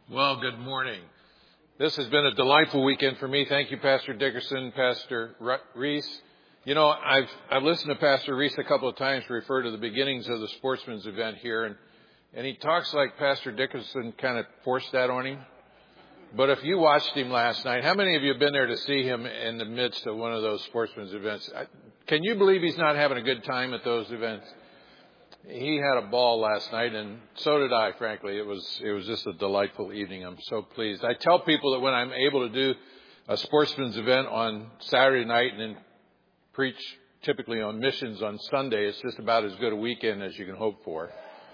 Well, good morning. This has been a delightful weekend for me. Thank you, Pastor Dickerson, Pastor Reese. You know, I've listened to Pastor Reese a couple of times refer to the beginnings of the sportsman's event here, and he talks like Pastor Dickerson kind of forced that on him. But if you watched him last night, how many of you have been there to see him in the midst of one of those sportsman's events? Can you believe he's not having a good time at those events? He had a ball last night, and so did I, frankly. It was just a delightful evening. I'm so pleased. I tell people that when I'm able to do a sportsman's event on Saturday night and then preach typically on missions on Sunday, it's just about as good a weekend as you can hope for.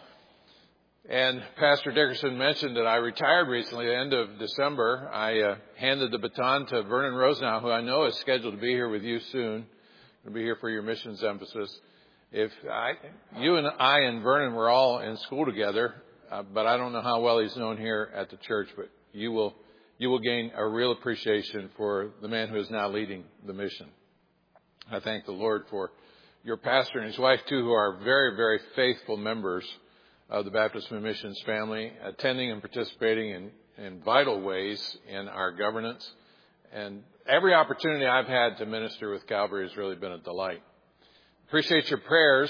And Pastor Dickerson mentioned that I retired recently at the end of December. I handed the baton to Vernon Rosenau, who I know is scheduled to be here with you soon. He'll be here for your missions emphasis. You and I and Vernon were all in school together, but I don't know how well he's known here at the church, but you will gain a real appreciation for the man who is now leading the mission. I thank the Lord for your pastor and his wife, too, who are very, very faithful members of the Baptist Missions family, attending and participating in vital ways in our governance. And every opportunity I've had to minister with Calvary has really been a delight. Appreciate your prayers.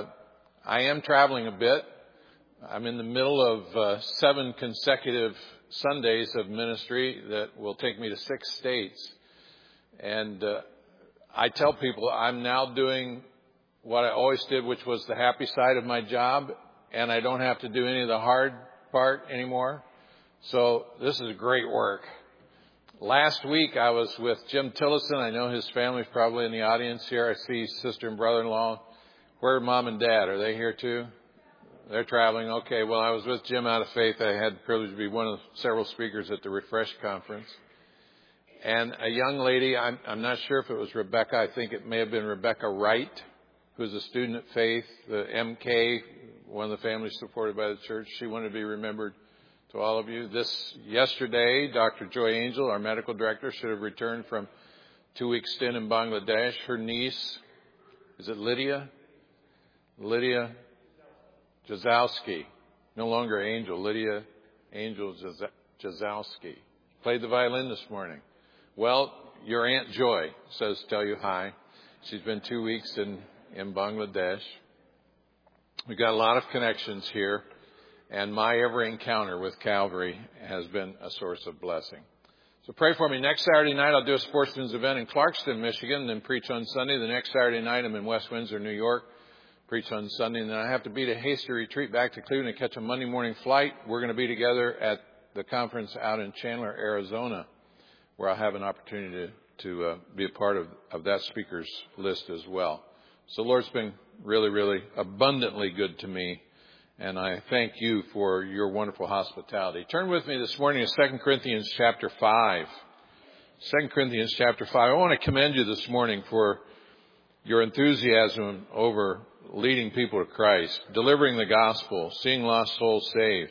I am traveling a bit. I'm in the middle of 7 consecutive Sundays of ministry that will take me to 6 states. And I tell people I'm now doing what I always did, which was the happy side of my job, and I don't have to do any of the hard part anymore. So this is great work. Last week, I was with Jim Tillison. I know his family's probably in the audience here. I see sister and brother-in-law. Where are mom and dad? Are they here too? They're traveling. Okay, well, I was with Jim out of faith. I had the privilege to be one of several speakers at the Refresh Conference. And a young lady, I'm not sure if it was Rebecca. I think it may have been Rebecca Wright, who's a student at Faith, the MK, one of the families supported by the church. She wanted to be remembered. To all of you, yesterday, Dr. Joy Angel, our medical director, should have returned from 2-week stint in Bangladesh. Her niece, is it Lydia? Lydia Jazowski, no longer Angel, Lydia Angel Jazowski. Played the violin this morning. Well, your Aunt Joy says tell you hi. She's been 2 weeks in Bangladesh. We've got a lot of connections here. And my every encounter with Calvary has been a source of blessing. So pray for me. Next Saturday night, I'll do a sportsman's event in Clarkston, Michigan, and then preach on Sunday. The next Saturday night, I'm in West Windsor, New York, preach on Sunday. And then I have to beat a hasty retreat back to Cleveland and catch a Monday morning flight. We're going to be together at the conference out in Chandler, Arizona, where I'll have an opportunity to be a part of that speaker's list as well. So the Lord's been really, really abundantly good to me. And I thank you for your wonderful hospitality. Turn with me this morning to 2 Corinthians chapter 5. 2 Corinthians chapter 5. I want to commend you this morning for your enthusiasm over leading people to Christ, delivering the gospel, seeing lost souls saved.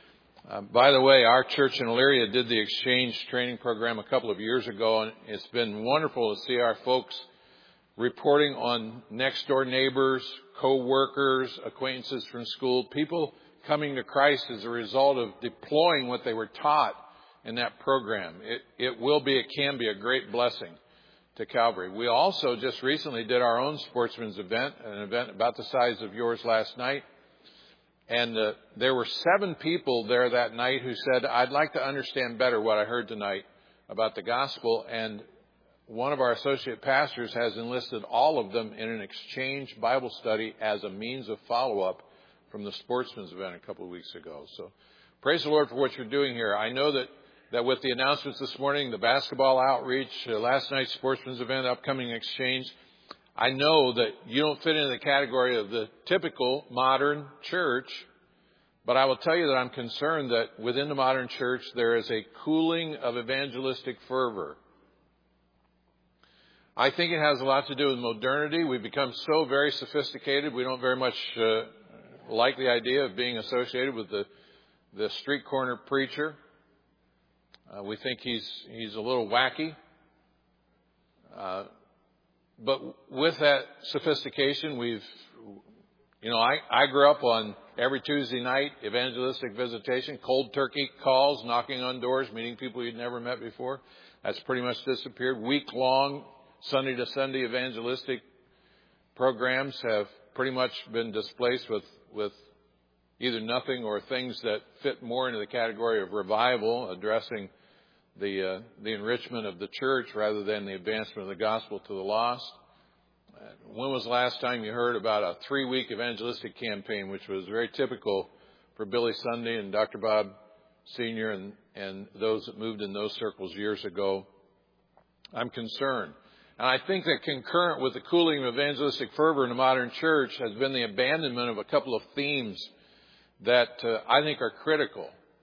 By the way, our church in Elyria did the exchange training program a couple of years ago, and it's been wonderful to see our folks reporting on next-door neighbors, co-workers, acquaintances from school, people coming to Christ as a result of deploying what they were taught in that program. It can be a great blessing to Calvary. We also just recently did our own sportsman's event, an event about the size of yours last night. And there were 7 people there that night who said, I'd like to understand better what I heard tonight about the gospel. And one of our associate pastors has enlisted all of them in an exchange Bible study as a means of follow-up from the sportsman's event a couple of weeks ago. So praise the Lord for what you're doing here. I know that with the announcements this morning, the basketball outreach, last night's sportsman's event, upcoming exchange, I know that you don't fit into the category of the typical modern church, but I will tell you that I'm concerned that within the modern church there is a cooling of evangelistic fervor. I think it has a lot to do with modernity. We've become so very sophisticated. We don't very much like the idea of being associated with the street corner preacher. We think he's a little wacky. But with that sophistication, I grew up on every Tuesday night, evangelistic visitation, cold turkey calls, knocking on doors, meeting people you'd never met before. That's pretty much disappeared. Week-long, Sunday to Sunday evangelistic programs have pretty much been displaced with either nothing or things that fit more into the category of revival, addressing the enrichment of the church rather than the advancement of the gospel to the lost. When was the last time you heard about a 3-week evangelistic campaign, which was very typical for Billy Sunday and Dr. Bob Sr. and those that moved in those circles years ago? I'm concerned. And I think that concurrent with the cooling of evangelistic fervor in the modern church has been the abandonment of a couple of themes that I think are critical.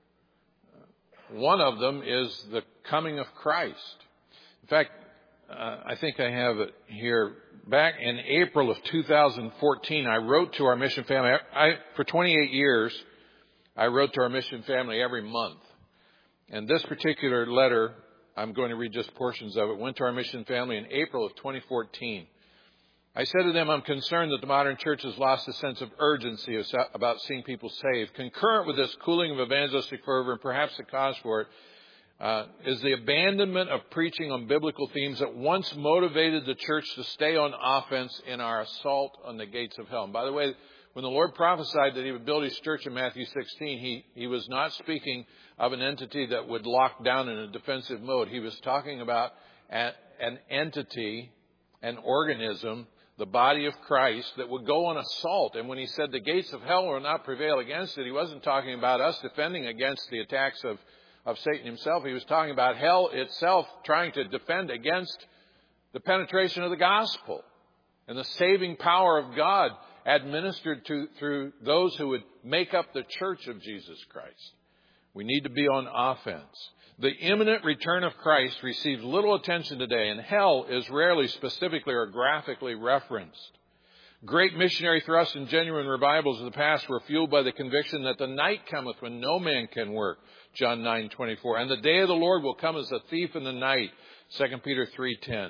One of them is the coming of Christ. In fact, I think I have it here. Back in April of 2014, I wrote to our mission family. For 28 years, I wrote to our mission family every month. And this particular letter, I'm going to read just portions of it, went to our mission family in April of 2014. I said to them, I'm concerned that the modern church has lost a sense of urgency about seeing people saved. Concurrent with this cooling of evangelistic fervor, and perhaps the cause for it, is the abandonment of preaching on biblical themes that once motivated the church to stay on offense in our assault on the gates of hell. And by the way, when the Lord prophesied that he would build his church in Matthew 16, he was not speaking of an entity that would lock down in a defensive mode. He was talking about an entity, an organism, the body of Christ, that would go on assault. And when he said the gates of hell will not prevail against it, he wasn't talking about us defending against the attacks of Satan himself. He was talking about hell itself trying to defend against the penetration of the gospel and the saving power of God administered through those who would make up the church of Jesus Christ. We need to be on offense. The imminent return of Christ receives little attention today, and hell is rarely specifically or graphically referenced. Great missionary thrusts and genuine revivals of the past were fueled by the conviction that the night cometh when no man can work, John 9:24, and the day of the Lord will come as a thief in the night, 2 Peter 3:10.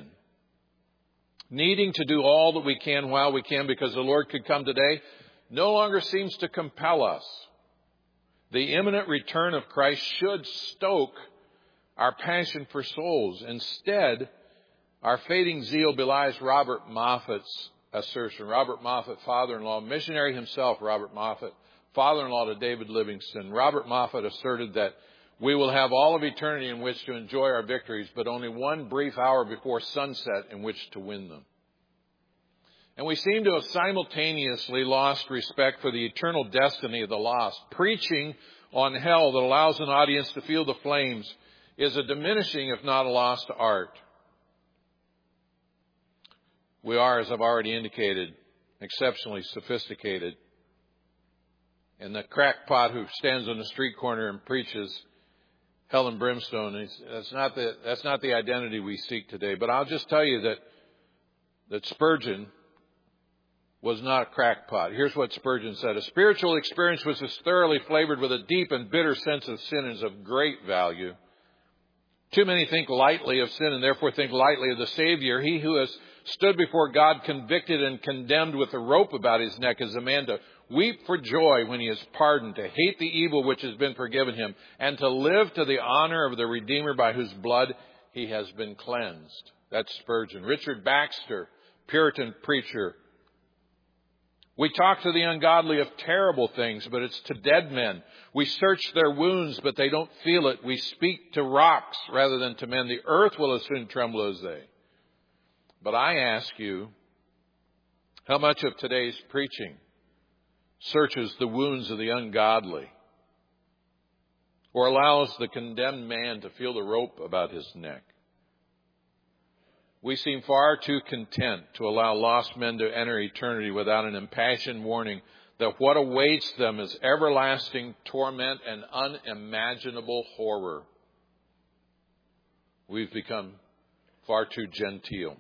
Needing to do all that we can while we can because the Lord could come today no longer seems to compel us. The imminent return of Christ should stoke our passion for souls. Instead, our fading zeal belies Robert Moffat's assertion. Robert Moffat, father-in-law, missionary himself, Robert Moffat, father-in-law to David Livingstone. Robert Moffat asserted that we will have all of eternity in which to enjoy our victories, but only one brief hour before sunset in which to win them. And we seem to have simultaneously lost respect for the eternal destiny of the lost. Preaching on hell that allows an audience to feel the flames is a diminishing, if not a lost art. We are, as I've already indicated, exceptionally sophisticated. And the crackpot who stands on the street corner and preaches hell and brimstone, that's not the identity we seek today. But I'll just tell you that Spurgeon was not a crackpot. Here's what Spurgeon said. A spiritual experience which is thoroughly flavored with a deep and bitter sense of sin is of great value. Too many think lightly of sin and therefore think lightly of the Savior. He who has stood before God convicted and condemned with a rope about his neck is a man to weep for joy when he is pardoned, to hate the evil which has been forgiven him, and to live to the honor of the Redeemer by whose blood he has been cleansed. That's Spurgeon. Richard Baxter, Puritan preacher. We talk to the ungodly of terrible things, but it's to dead men. We search their wounds, but they don't feel it. We speak to rocks rather than to men. The earth will as soon tremble as they. But I ask you, how much of today's preaching searches the wounds of the ungodly or allows the condemned man to feel the rope about his neck? We seem far too content to allow lost men to enter eternity without an impassioned warning that what awaits them is everlasting torment and unimaginable horror. We've become far too genteel.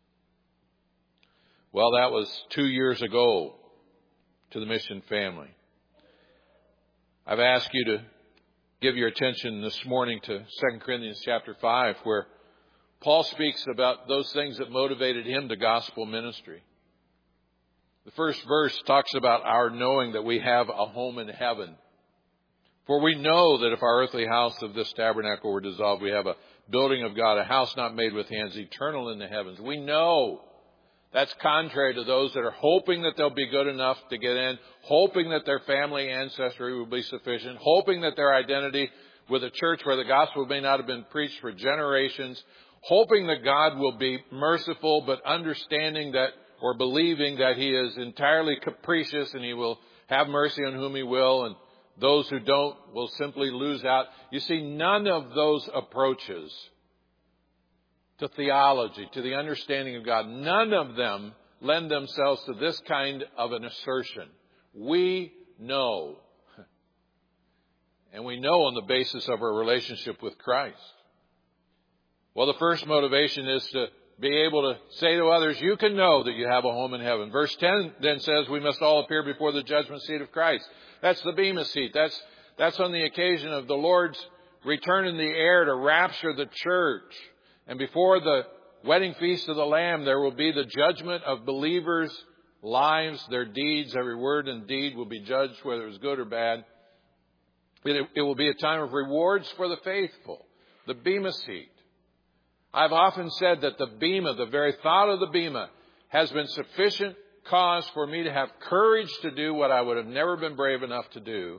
Well, that was 2 years ago to the mission family. I've asked you to give your attention this morning to 2 Corinthians chapter 5, where Paul speaks about those things that motivated him to gospel ministry. The first verse talks about our knowing that we have a home in heaven. For we know that if our earthly house of this tabernacle were dissolved, we have a building of God, a house not made with hands, eternal in the heavens. We know. That's contrary to those that are hoping that they'll be good enough to get in, hoping that their family ancestry will be sufficient, hoping that their identity with a church where the gospel may not have been preached for generations, hoping that God will be merciful, but understanding that or believing that He is entirely capricious and He will have mercy on whom He will, and those who don't will simply lose out. You see, none of those approaches to theology, to the understanding of God, none of them lend themselves to this kind of an assertion. We know. And we know on the basis of our relationship with Christ. Well, the first motivation is to be able to say to others, you can know that you have a home in heaven. Verse 10 then says we must all appear before the judgment seat of Christ. That's the bema seat. That's on the occasion of the Lord's return in the air to rapture the church. And before the wedding feast of the Lamb, there will be the judgment of believers' lives, their deeds. Every word and deed will be judged, whether it was good or bad. It will be a time of rewards for the faithful, the bema seat. I've often said that the bema, the very thought of the bema, has been sufficient cause for me to have courage to do what I would have never been brave enough to do.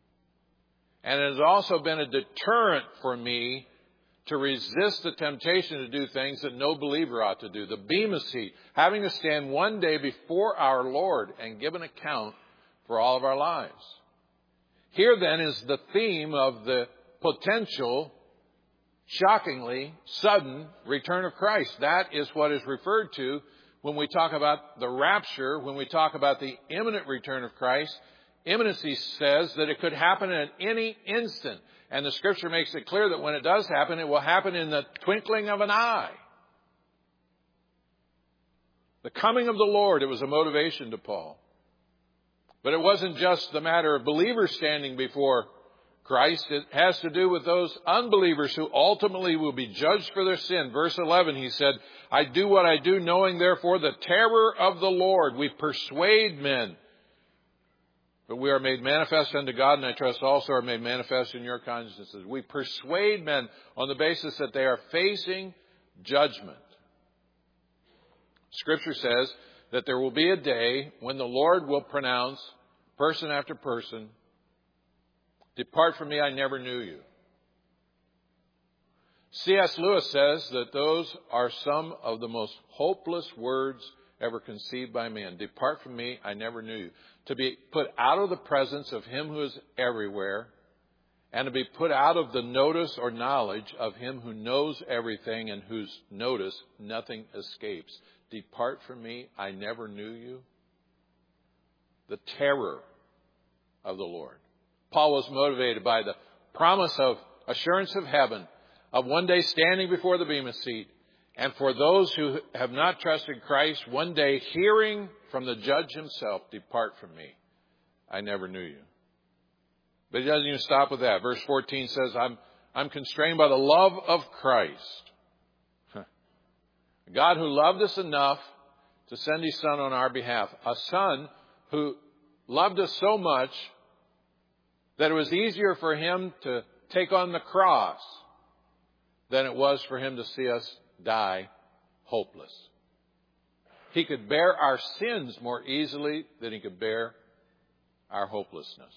And it has also been a deterrent for me to resist the temptation to do things that no believer ought to do. The bema seat, having to stand one day before our Lord and give an account for all of our lives. Here then is the theme of the potential, shockingly, sudden return of Christ. That is what is referred to when we talk about the rapture, when we talk about the imminent return of Christ. Imminency says that it could happen at any instant. And the Scripture makes it clear that when it does happen, it will happen in the twinkling of an eye. The coming of the Lord, it was a motivation to Paul. But it wasn't just the matter of believers standing before Christ. It has to do with those unbelievers who ultimately will be judged for their sin. Verse 11, he said, I do what I do, knowing therefore the terror of the Lord. We persuade men. But we are made manifest unto God, and I trust also are made manifest in your consciences. We persuade men on the basis that they are facing judgment. Scripture says that there will be a day when the Lord will pronounce, person after person, depart from me, I never knew you. C.S. Lewis says that those are some of the most hopeless words ever conceived by man. Depart from me, I never knew you. To be put out of the presence of Him who is everywhere, and to be put out of the notice or knowledge of Him who knows everything and whose notice nothing escapes. Depart from me, I never knew you. The terror of the Lord. Paul was motivated by the promise of assurance of heaven, of one day standing before the bema seat, and for those who have not trusted Christ, one day hearing from the judge himself, depart from me, I never knew you. But he doesn't even stop with that. Verse 14 says, I'm constrained by the love of Christ. God who loved us enough to send His Son on our behalf. A Son who loved us so much that it was easier for Him to take on the cross than it was for Him to see us die hopeless. He could bear our sins more easily than He could bear our hopelessness.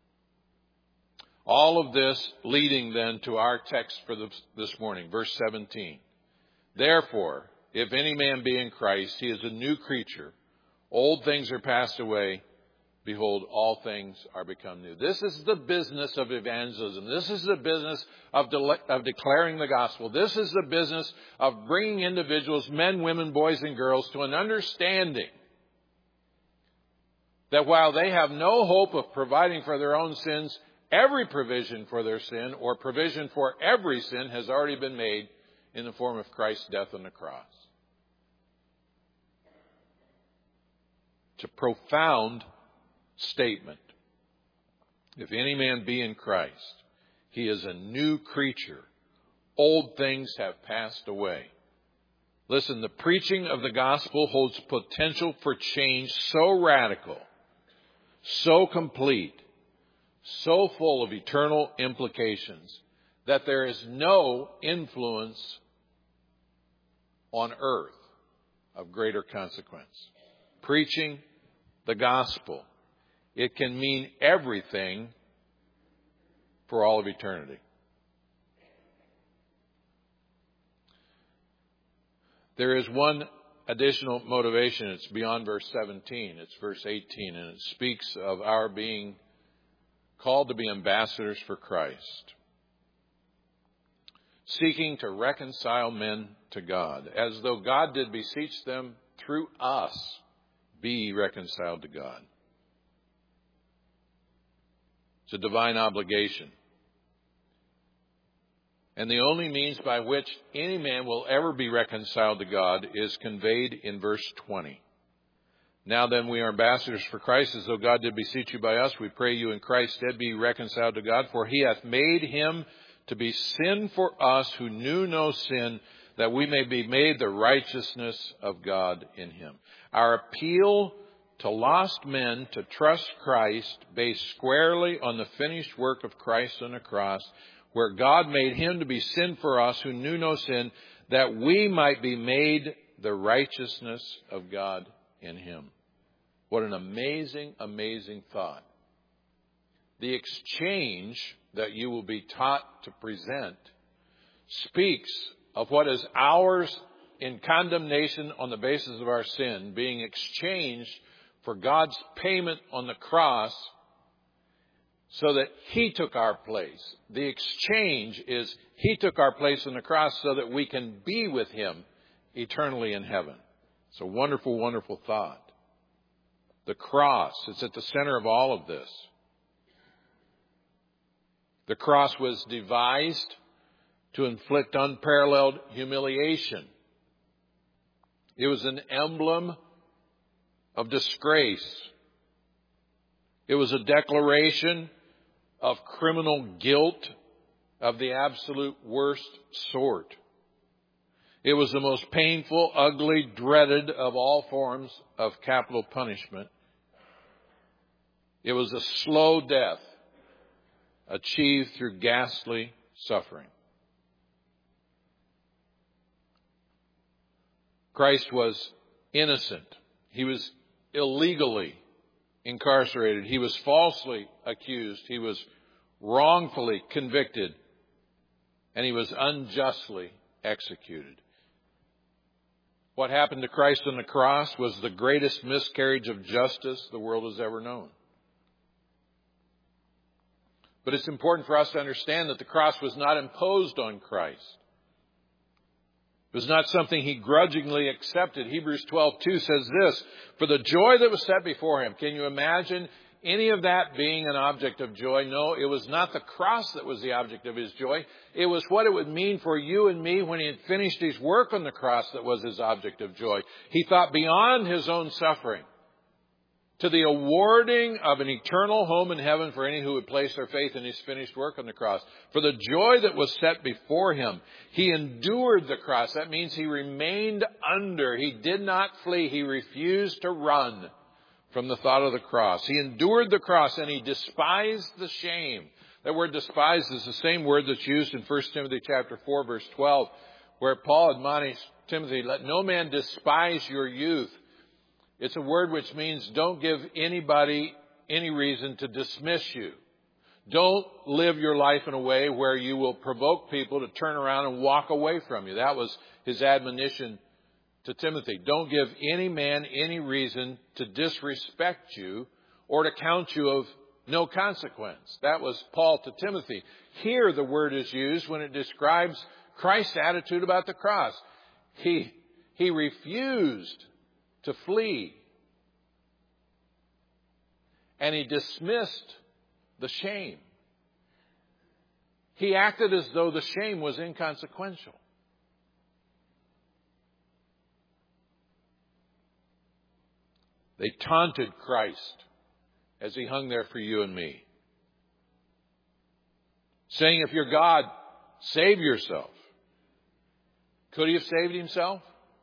All of this leading then to our text for this morning, verse 17. Therefore, if any man be in Christ, he is a new creature. Old things are passed away. Behold, all things are become new. This is the business of evangelism. This is the business of declaring the gospel. This is the business of bringing individuals, men, women, boys, and girls, to an understanding that while they have no hope of providing for their own sins, every provision for their sin or provision for every sin has already been made in the form of Christ's death on the cross. It's a profound statement. If any man be in Christ, he is a new creature. Old things have passed away. Listen, the preaching of the gospel holds potential for change so radical, so complete, so full of eternal implications that there is no influence on earth of greater consequence. Preaching the gospel. It can mean everything for all of eternity. There is one additional motivation. It's beyond verse 17. It's verse 18, and it speaks of our being called to be ambassadors for Christ, seeking to reconcile men to God, as though God did beseech them through us, be reconciled to God. It's a divine obligation. And the only means by which any man will ever be reconciled to God is conveyed in verse 20. Now then, we are ambassadors for Christ, as though God did beseech you by us. We pray you in Christ's stead be reconciled to God. For he hath made him to be sin for us who knew no sin, that we may be made the righteousness of God in him. Our appeal to lost men to trust Christ, based squarely on the finished work of Christ on the cross, where God made him to be sin for us who knew no sin, that we might be made the righteousness of God in him. What an amazing, amazing thought. The exchange that you will be taught to present speaks of what is ours in condemnation on the basis of our sin, being exchanged for God's payment on the cross, so that he took our place. The exchange is he took our place on the cross so that we can be with him eternally in heaven. It's a wonderful, wonderful thought. The cross is at the center of all of this. The cross was devised to inflict unparalleled humiliation. It was an emblem of disgrace. It was a declaration of criminal guilt of the absolute worst sort. It was the most painful, ugly, dreaded of all forms of capital punishment. It was a slow death achieved through ghastly suffering. Christ was innocent. He was illegally incarcerated. He was falsely accused. He was wrongfully convicted. And he was unjustly executed. What happened to Christ on the cross was the greatest miscarriage of justice the world has ever known. But it's important for us to understand that the cross was not imposed on Christ. It was not something he grudgingly accepted. Hebrews 12:2 says this, for the joy that was set before him. Can you imagine any of that being an object of joy? No, it was not the cross that was the object of his joy. It was what it would mean for you and me when he had finished his work on the cross that was his object of joy. He thought beyond his own suffering to the awarding of an eternal home in heaven for any who would place their faith in his finished work on the cross. For the joy that was set before him, he endured the cross. That means he remained under. He did not flee. He refused to run from the thought of the cross. He endured the cross and he despised the shame. That word despised is the same word that's used in 1 Timothy chapter 4, verse 12, where Paul admonished Timothy, let no man despise your youth. It's a word which means don't give anybody any reason to dismiss you. Don't live your life in a way where you will provoke people to turn around and walk away from you. That was his admonition to Timothy. Don't give any man any reason to disrespect you or to count you of no consequence. That was Paul to Timothy. Here the word is used when it describes Christ's attitude about the cross. He refused to flee. And he dismissed the shame. He acted as though the shame was inconsequential. They taunted Christ as he hung there for you and me, saying, if you're God, save yourself. Could he have saved himself?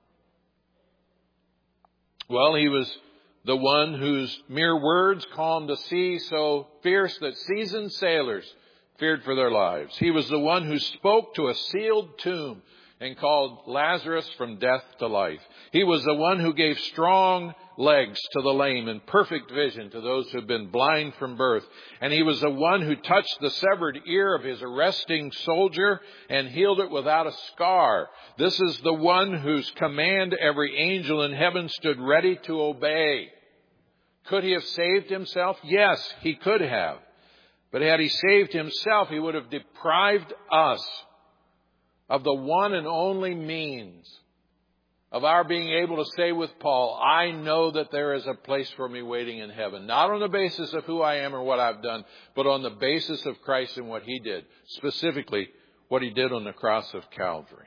Well, he was the one whose mere words calmed a sea so fierce that seasoned sailors feared for their lives. He was the one who spoke to a sealed tomb and called Lazarus from death to life. He was the one who gave strong legs to the lame and perfect vision to those who had been blind from birth. And he was the one who touched the severed ear of his arresting soldier and healed it without a scar. This is the one whose command every angel in heaven stood ready to obey. Could he have saved himself? Yes, he could have. But had he saved himself, he would have deprived us of the one and only means of our being able to say with Paul, I know that there is a place for me waiting in heaven. Not on the basis of who I am or what I've done, but on the basis of Christ and what he did. Specifically, what he did on the cross of Calvary.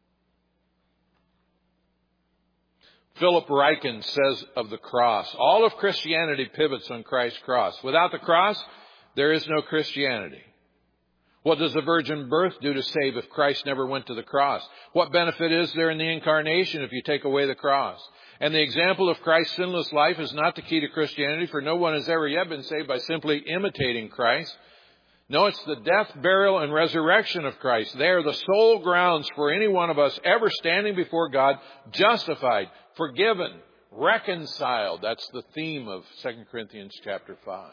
Philip Ryken says of the cross, all of Christianity pivots on Christ's cross. Without the cross, there is no Christianity. What does the virgin birth do to save if Christ never went to the cross? What benefit is there in the incarnation if you take away the cross? And the example of Christ's sinless life is not the key to Christianity, for no one has ever yet been saved by simply imitating Christ. No, it's the death, burial, and resurrection of Christ. They are the sole grounds for any one of us ever standing before God, justified, forgiven, reconciled. That's the theme of 2 Corinthians chapter 5.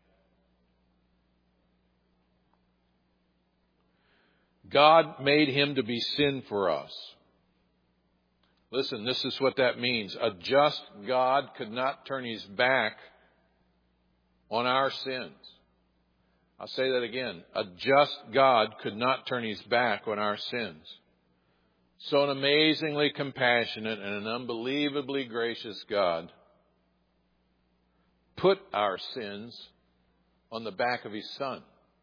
God made him to be sin for us. Listen, this is what that means. A just God could not turn his back on our sins. I'll say that again. A just God could not turn his back on our sins. So an amazingly compassionate and an unbelievably gracious God put our sins on the back of his Son.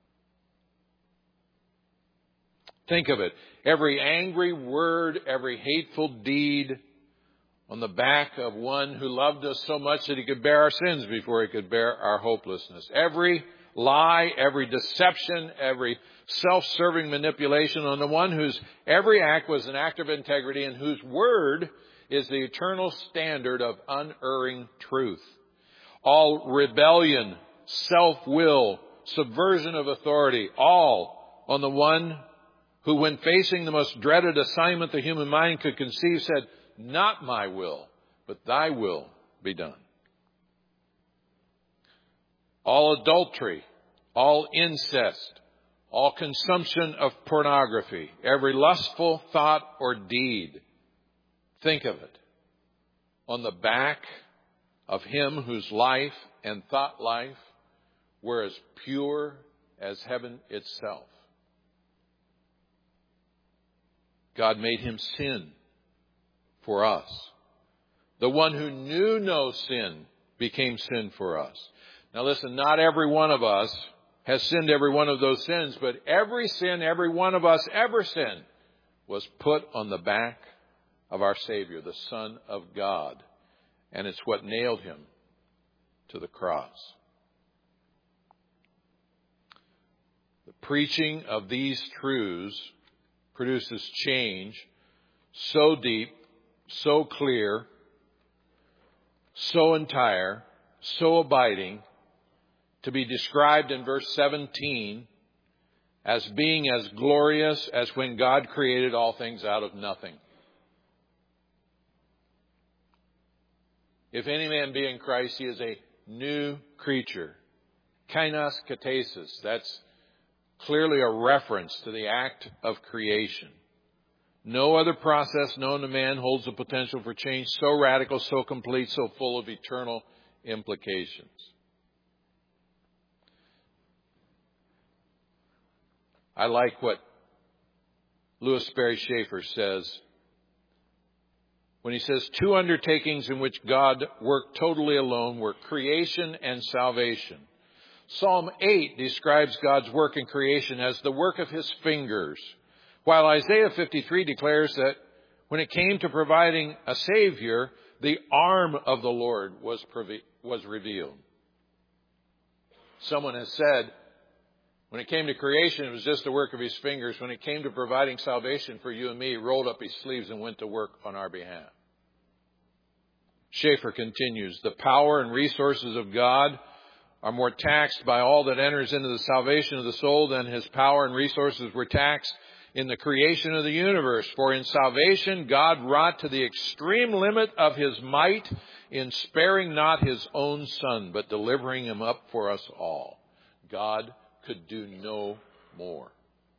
Think of it. Every angry word, every hateful deed on the back of one who loved us so much that he could bear our sins before he could bear our hopelessness. Every lie, every deception, every self-serving manipulation on the one whose every act was an act of integrity and whose word is the eternal standard of unerring truth. All rebellion, self-will, subversion of authority, all on the one who, when facing the most dreaded assignment the human mind could conceive, said, not my will, but thy will be done. All adultery, all incest, all consumption of pornography, every lustful thought or deed, think of it, on the back of him whose life and thought life were as pure as heaven itself. God made him sin for us. The one who knew no sin became sin for us. Now listen, not every one of us has sinned every one of those sins, but every sin every one of us ever sinned was put on the back of our Savior, the Son of God. And it's what nailed him to the cross. The preaching of these truths produces change so deep, so clear, so entire, so abiding, to be described in verse 17 as being as glorious as when God created all things out of nothing. If any man be in Christ, he is a new creature. Kainos katesis. That's clearly a reference to the act of creation. No other process known to man holds the potential for change so radical, so complete, so full of eternal implications. I like what Louis Sperry Schaeffer says when he says, two undertakings in which God worked totally alone were creation and salvation. Psalm 8 describes God's work in creation as the work of his fingers, while Isaiah 53 declares that when it came to providing a Savior, the arm of the Lord was revealed. Someone has said, when it came to creation, it was just the work of his fingers. When it came to providing salvation for you and me, he rolled up his sleeves and went to work on our behalf. Schaeffer continues, the power and resources of God are more taxed by all that enters into the salvation of the soul than his power and resources were taxed in the creation of the universe. For in salvation, God wrought to the extreme limit of his might in sparing not his own Son, but delivering him up for us all. God could do no more.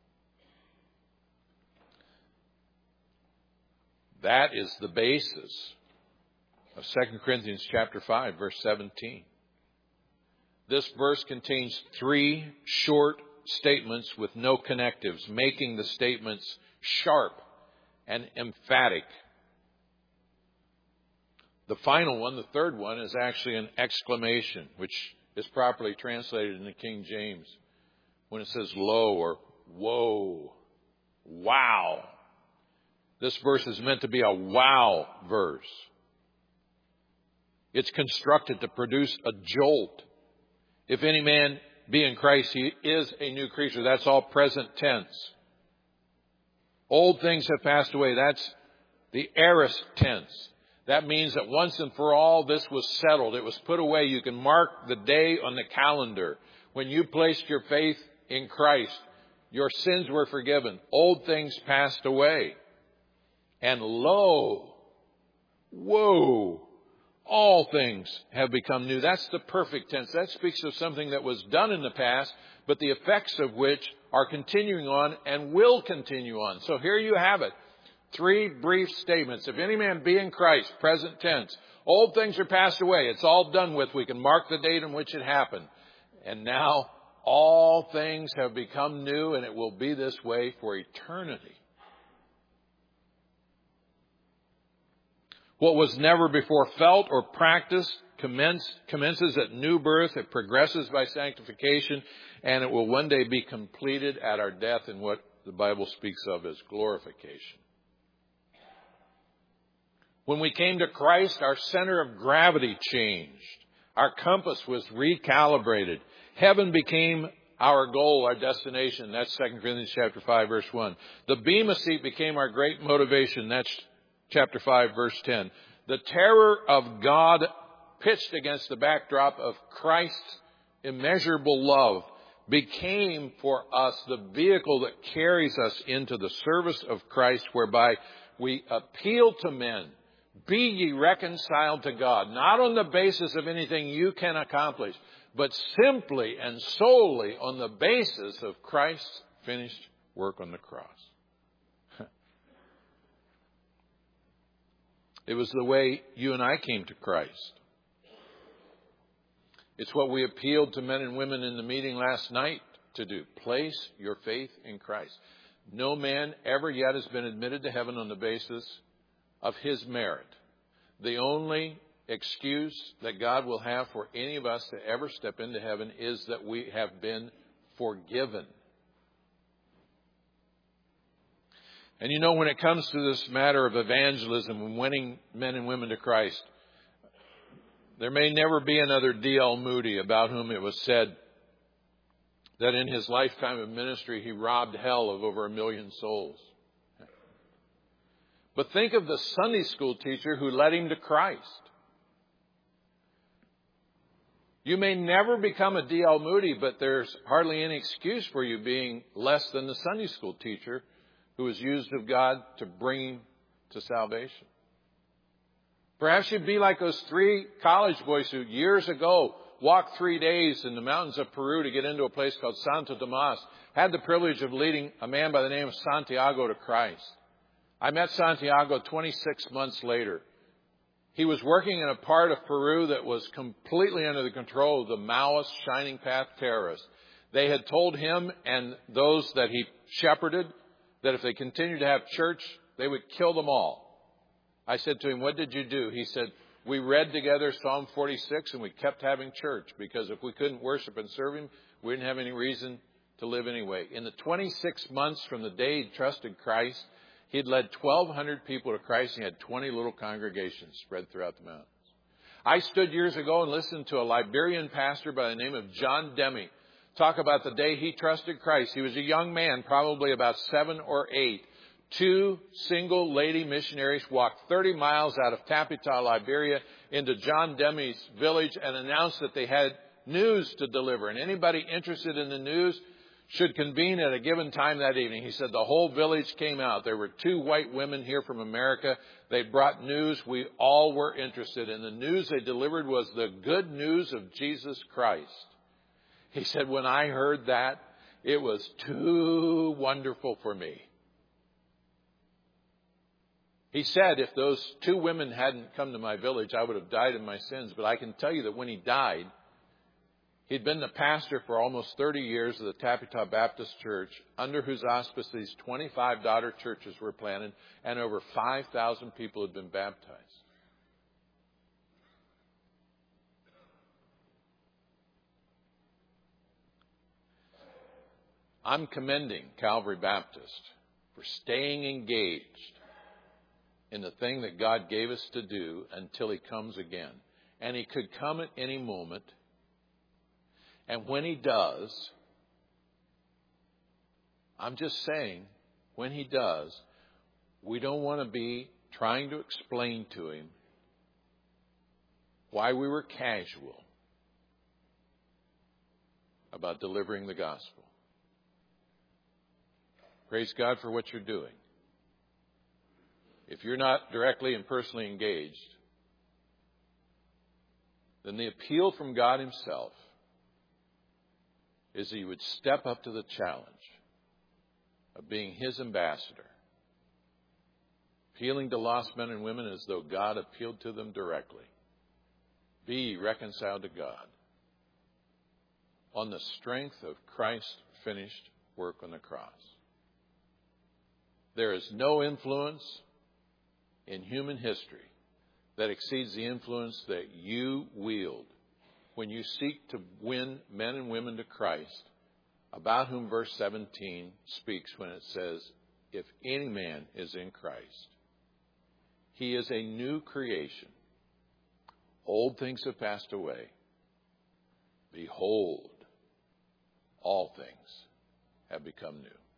That is the basis of 2 Corinthians chapter 5, verse 17. This verse contains 3 short statements with no connectives, making the statements sharp and emphatic. The final one, the third one, is actually an exclamation, which is properly translated in the King James when it says lo or whoa, wow. This verse is meant to be a wow verse. It's constructed to produce a jolt. If any man be in Christ, he is a new creature. That's all present tense. Old things have passed away. That's the aorist tense. That means that once and for all, this was settled. It was put away. You can mark the day on the calendar. When you placed your faith in Christ, your sins were forgiven. Old things passed away. And lo, whoa, all things have become new. That's the perfect tense. That speaks of something that was done in the past, but the effects of which are continuing on and will continue on. So here you have it. 3 brief statements. If any man be in Christ, present tense. Old things are passed away. It's all done with. We can mark the date in which it happened. And now all things have become new, and it will be this way for eternity. What was never before felt or practiced commences at new birth. It progresses by sanctification, and it will one day be completed at our death in what the Bible speaks of as glorification. When we came to Christ, our center of gravity changed. Our compass was recalibrated. Heaven became our goal, our destination. That's 2 Corinthians chapter 5, verse 1. The Bema seat became our great motivation. That's chapter 5, verse 10. The terror of God pitched against the backdrop of Christ's immeasurable love became for us the vehicle that carries us into the service of Christ, whereby we appeal to men, be ye reconciled to God, not on the basis of anything you can accomplish, but simply and solely on the basis of Christ's finished work on the cross. It was the way you and I came to Christ. It's what we appealed to men and women in the meeting last night to do. Place your faith in Christ. No man ever yet has been admitted to heaven on the basis of his merit. The only excuse that God will have for any of us to ever step into heaven is that we have been forgiven. And you know, when it comes to this matter of evangelism and winning men and women to Christ, there may never be another D.L. Moody, about whom it was said that in his lifetime of ministry he robbed hell of over 1 million souls. But think of the Sunday school teacher who led him to Christ. You may never become a D.L. Moody, but there's hardly any excuse for you being less than the Sunday school teacher who was used of God to bring him to salvation. Perhaps you'd be like those 3 college boys who years ago walked 3 days in the mountains of Peru to get into a place called Santo Tomas. Had the privilege of leading a man by the name of Santiago to Christ. I met Santiago 26 months later. He was working in a part of Peru that was completely under the control of the Maoist Shining Path terrorists. They had told him and those that he shepherded that if they continued to have church, they would kill them all. I said to him, "What did you do?" He said, "We read together Psalm 46 and we kept having church because if we couldn't worship and serve him, we didn't have any reason to live anyway." In the 26 months from the day he trusted Christ, he had led 1,200 people to Christ and he had 20 little congregations spread throughout the mountains. I stood years ago and listened to a Liberian pastor by the name of John Demme talk about the day he trusted Christ. He was a young man, probably about 7 or 8. 2 single lady missionaries walked 30 miles out of Tapita, Liberia, into John Demi's village and announced that they had news to deliver. And anybody interested in the news should convene at a given time that evening. He said the whole village came out. There were 2 white women here from America. They brought news we all were interested in. The news they delivered was the good news of Jesus Christ. He said, when I heard that, it was too wonderful for me. He said, if those 2 women hadn't come to my village, I would have died in my sins. But I can tell you that when he died, he'd been the pastor for almost 30 years of the Tapita Baptist Church, under whose auspice these 25 daughter churches were planted, and over 5,000 people had been baptized. I'm commending Calvary Baptist for staying engaged in the thing that God gave us to do until he comes again. And he could come at any moment. And when he does, I'm just saying, when he does, we don't want to be trying to explain to him why we were casual about delivering the gospel. Praise God for what you're doing. If you're not directly and personally engaged, then the appeal from God himself is that you would step up to the challenge of being his ambassador, appealing to lost men and women as though God appealed to them directly. Be reconciled to God on the strength of Christ's finished work on the cross. There is no influence in human history that exceeds the influence that you wield when you seek to win men and women to Christ, about whom verse 17 speaks when it says, if any man is in Christ, he is a new creation. Old things have passed away. Behold, all things have become new.